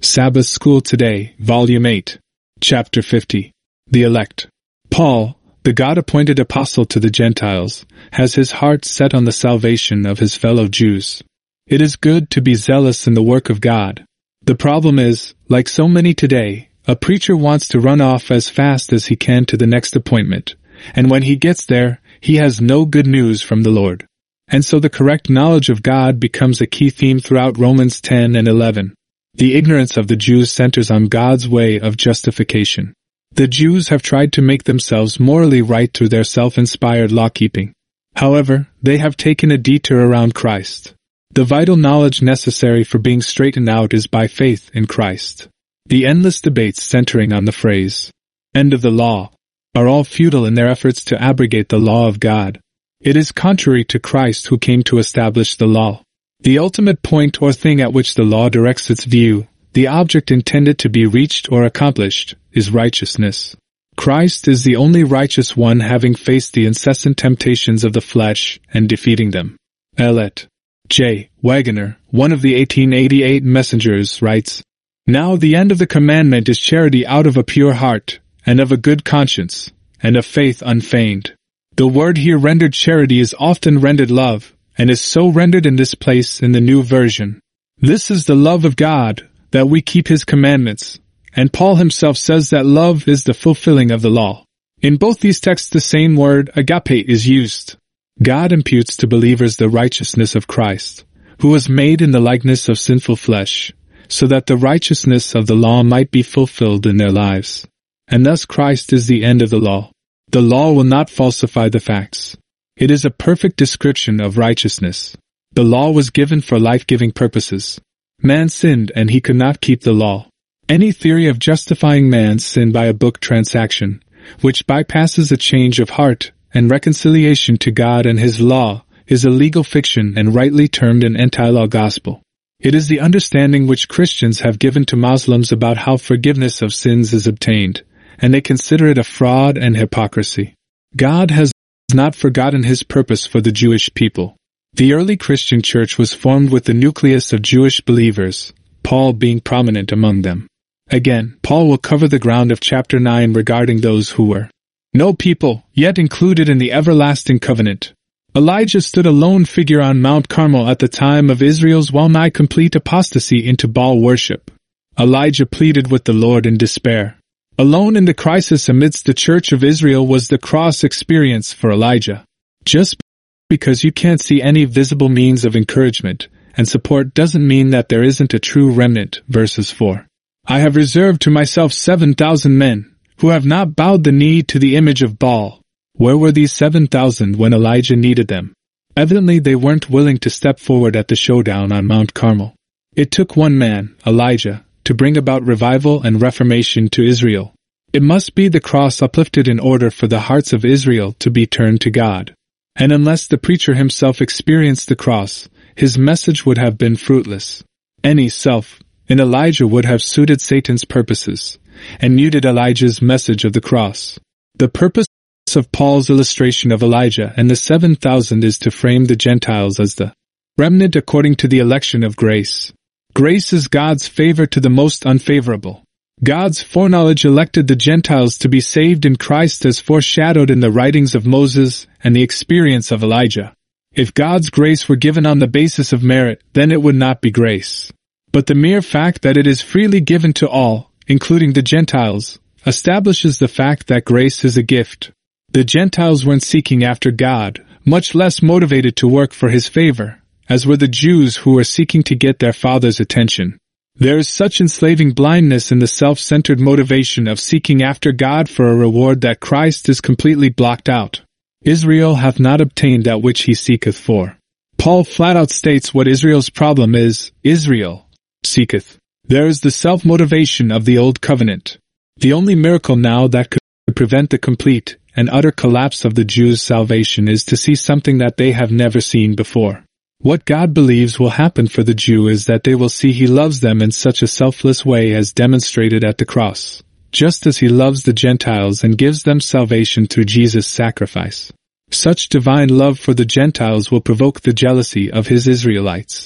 Sabbath School Today, Volume 8, Chapter 50. The Elect. Paul, the God-appointed apostle to the Gentiles, has his heart set on the salvation of his fellow Jews. It is good to be zealous in the work of God. The problem is, like so many today, a preacher wants to run off as fast as he can to the next appointment, and when he gets there, he has no good news from the Lord. And so the correct knowledge of God becomes a key theme throughout Romans 10 and 11. The ignorance of the Jews centers on God's way of justification. The Jews have tried to make themselves morally right through their self-inspired law-keeping. However, they have taken a detour around Christ. The vital knowledge necessary for being straightened out is by faith in Christ. The endless debates centering on the phrase, "end of the law," are all futile in their efforts to abrogate the law of God. It is contrary to Christ who came to establish the law. The ultimate point or thing at which the law directs its view, the object intended to be reached or accomplished, is righteousness. Christ is the only righteous one, having faced the incessant temptations of the flesh and defeating them. Elliot J. Wagoner, one of the 1888 messengers, writes, "Now the end of the commandment is charity out of a pure heart, and of a good conscience, and of faith unfeigned." The word here rendered charity is often rendered love, and is so rendered in this place in the New Version. This is the love of God, that we keep His commandments, and Paul himself says that love is the fulfilling of the law. In both these texts the same word, agape, is used. God imputes to believers the righteousness of Christ, who was made in the likeness of sinful flesh, so that the righteousness of the law might be fulfilled in their lives. And thus Christ is the end of the law. The law will not falsify the facts. It is a perfect description of righteousness. The law was given for life-giving purposes. Man sinned and he could not keep the law. Any theory of justifying man's sin by a book transaction, which bypasses a change of heart and reconciliation to God and His law, is a legal fiction and rightly termed an anti-law gospel. It is the understanding which Christians have given to Muslims about how forgiveness of sins is obtained, and they consider it a fraud and hypocrisy. God has not forgotten His purpose for the Jewish people. The early Christian church was formed with the nucleus of Jewish believers, Paul being prominent among them. Again, Paul will cover the ground of chapter 9 regarding those who were no people, yet included in the everlasting covenant. Elijah stood a lone figure on Mount Carmel at the time of Israel's well-nigh complete apostasy into Baal worship. Elijah pleaded with the Lord in despair. Alone in the crisis amidst the church of Israel was the cross experience for Elijah. Just because you can't see any visible means of encouragement and support doesn't mean that there isn't a true remnant. Verses 4. I have reserved to myself 7,000 men, who have not bowed the knee to the image of Baal. Where were these 7,000 when Elijah needed them? Evidently they weren't willing to step forward at the showdown on Mount Carmel. It took one man, Elijah, to bring about revival and reformation to Israel. It must be the cross uplifted in order for the hearts of Israel to be turned to God. And unless the preacher himself experienced the cross, his message would have been fruitless. Any self in Elijah would have suited Satan's purposes, and muted Elijah's message of the cross. The purpose of Paul's illustration of Elijah and the 7,000 is to frame the Gentiles as the remnant according to the election of grace. Grace is God's favor to the most unfavorable. God's foreknowledge elected the Gentiles to be saved in Christ as foreshadowed in the writings of Moses and the experience of Elijah. If God's grace were given on the basis of merit, then it would not be grace. But the mere fact that it is freely given to all, including the Gentiles, establishes the fact that grace is a gift. The Gentiles weren't seeking after God, much less motivated to work for His favor, as were the Jews who were seeking to get their Father's attention. There is such enslaving blindness in the self-centered motivation of seeking after God for a reward that Christ is completely blocked out. Israel hath not obtained that which he seeketh for. Paul flat out states what Israel's problem is. Israel seeketh. There is the self-motivation of the Old Covenant. The only miracle now that could prevent the complete and utter collapse of the Jews' salvation is to see something that they have never seen before. What God believes will happen for the Jew is that they will see He loves them in such a selfless way as demonstrated at the cross, just as He loves the Gentiles and gives them salvation through Jesus' sacrifice. Such divine love for the Gentiles will provoke the jealousy of His Israelites.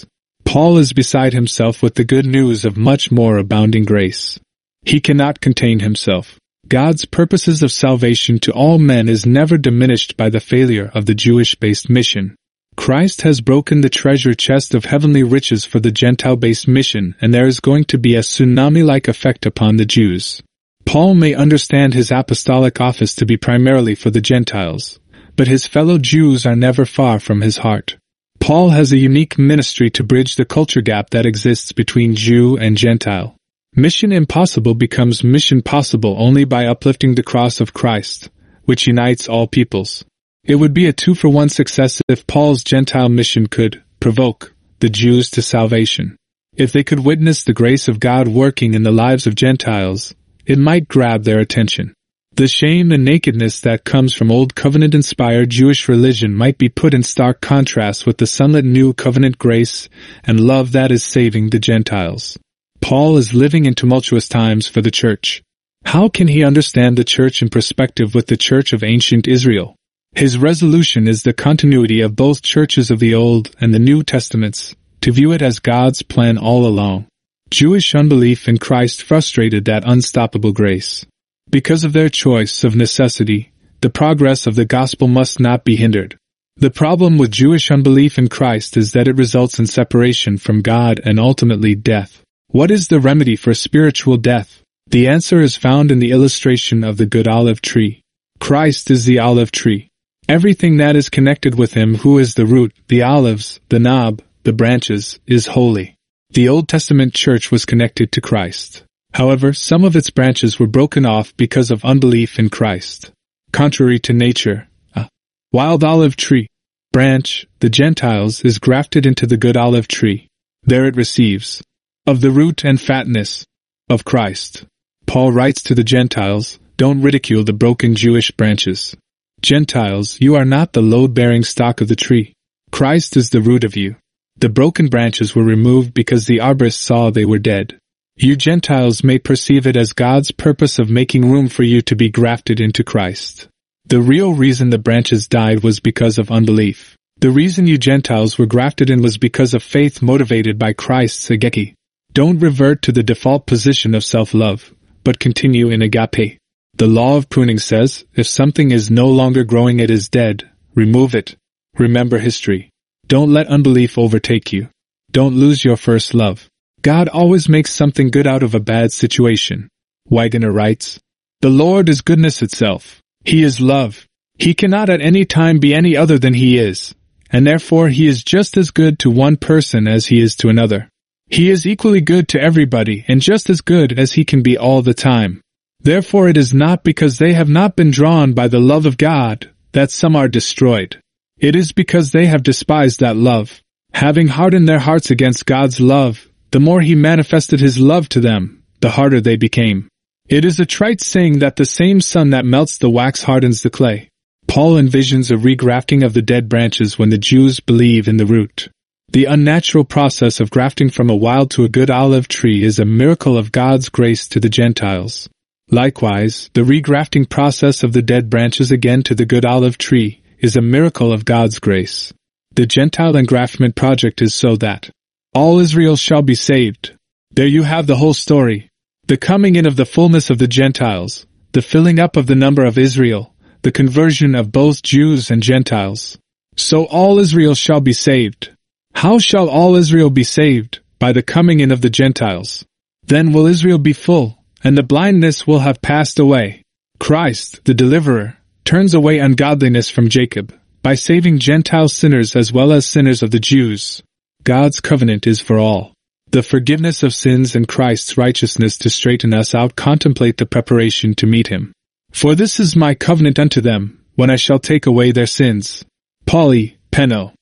Paul is beside himself with the good news of much more abounding grace. He cannot contain himself. God's purposes of salvation to all men is never diminished by the failure of the Jewish-based mission. Christ has broken the treasure chest of heavenly riches for the Gentile-based mission, and there is going to be a tsunami-like effect upon the Jews. Paul may understand his apostolic office to be primarily for the Gentiles, but his fellow Jews are never far from his heart. Paul has a unique ministry to bridge the culture gap that exists between Jew and Gentile. Mission impossible becomes mission possible only by uplifting the cross of Christ, which unites all peoples. It would be a 2-for-1 success if Paul's Gentile mission could provoke the Jews to salvation. If they could witness the grace of God working in the lives of Gentiles, it might grab their attention. The shame and nakedness that comes from Old Covenant-inspired Jewish religion might be put in stark contrast with the sunlit New Covenant grace and love that is saving the Gentiles. Paul is living in tumultuous times for the church. How can he understand the church in perspective with the church of ancient Israel? His resolution is the continuity of both churches of the Old and the New Testaments, to view it as God's plan all along. Jewish unbelief in Christ frustrated that unstoppable grace. Because of their choice of necessity, the progress of the gospel must not be hindered. The problem with Jewish unbelief in Christ is that it results in separation from God and ultimately death. What is the remedy for spiritual death? The answer is found in the illustration of the good olive tree. Christ is the olive tree. Everything that is connected with him, who is the root, the olives, the knob, the branches, is holy. The Old Testament church was connected to Christ. However, some of its branches were broken off because of unbelief in Christ. Contrary to nature, a wild olive tree branch, the Gentiles, is grafted into the good olive tree. There it receives of the root and fatness of Christ. Paul writes to the Gentiles, "Don't ridicule the broken Jewish branches. Gentiles, you are not the load-bearing stock of the tree. Christ is the root of you. The broken branches were removed because the arborist saw they were dead. You Gentiles may perceive it as God's purpose of making room for you to be grafted into Christ. The real reason the branches died was because of unbelief. The reason you Gentiles were grafted in was because of faith motivated by Christ's agape. Don't revert to the default position of self-love, but continue in agape. The law of pruning says, if something is no longer growing, it is dead. Remove it. Remember history. Don't let unbelief overtake you. Don't lose your first love. God always makes something good out of a bad situation. Wagner writes, "The Lord is goodness itself. He is love. He cannot at any time be any other than he is, and therefore he is just as good to one person as he is to another. He is equally good to everybody and just as good as he can be all the time. Therefore it is not because they have not been drawn by the love of God that some are destroyed. It is because they have despised that love. Having hardened their hearts against God's love, the more he manifested his love to them, the harder they became." It is a trite saying that the same sun that melts the wax hardens the clay. Paul envisions a regrafting of the dead branches when the Jews believe in the root. The unnatural process of grafting from a wild to a good olive tree is a miracle of God's grace to the Gentiles. Likewise, the regrafting process of the dead branches again to the good olive tree is a miracle of God's grace. The Gentile engraftment project is so that all Israel shall be saved. There you have the whole story. The coming in of the fullness of the Gentiles, the filling up of the number of Israel, the conversion of both Jews and Gentiles. So all Israel shall be saved. How shall all Israel be saved? By the coming in of the Gentiles. Then will Israel be full, and the blindness will have passed away. Christ, the deliverer, turns away ungodliness from Jacob, by saving Gentile sinners as well as sinners of the Jews. God's covenant is for all. The forgiveness of sins and Christ's righteousness to straighten us out contemplate the preparation to meet him. For this is my covenant unto them, when I shall take away their sins. Pauli, Peno.